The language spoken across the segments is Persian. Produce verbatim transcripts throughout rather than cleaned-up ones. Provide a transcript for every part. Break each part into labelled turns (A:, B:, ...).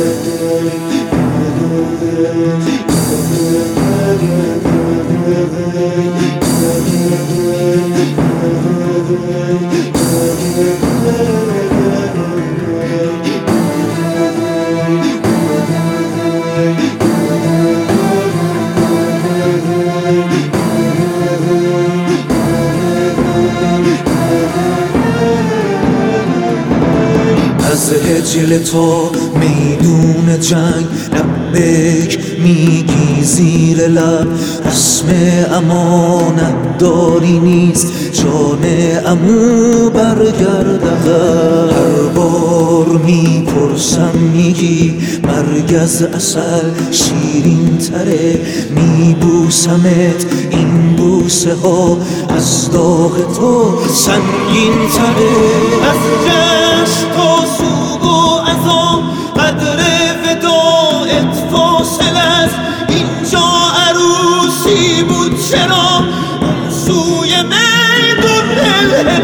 A: از هجل تو میدون جنگ لبیک میگی زیر لب، رسم امانت داری نیست جان عمو برگرد عقب. هر بار میپرسم میگی مرگ از عسل شیرین تره، میبوسمت این بوسه ها از داغ تو سنگین تره.
B: از جشن تا سوگ و عذاب قدر وداعت فاصل است، اینجا عروسی بود چرا اون سوی میدون هلهله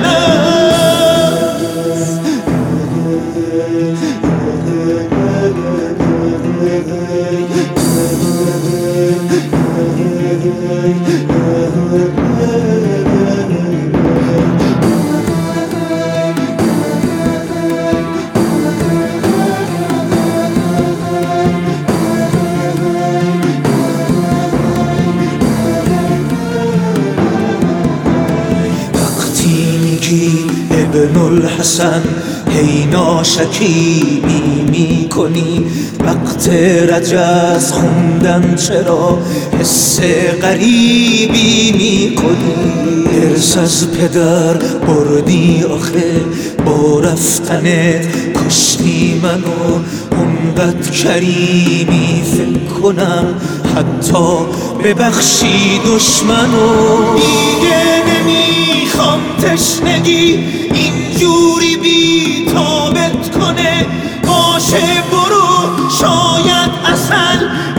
B: است.
A: ابن الحسن هی ناشکیبی می کنی، وقت رجز خوندن چرا حس غریبی می کنی. ارث از پدر بردی آخه با رفتنت کشتی منو، اونقدر کریمی فکر کنم حتی ببخشی دشمنو.
B: دیگه نمیخوام تشنگی اینجوری بی تابت کنه، باشه برو شاید عسل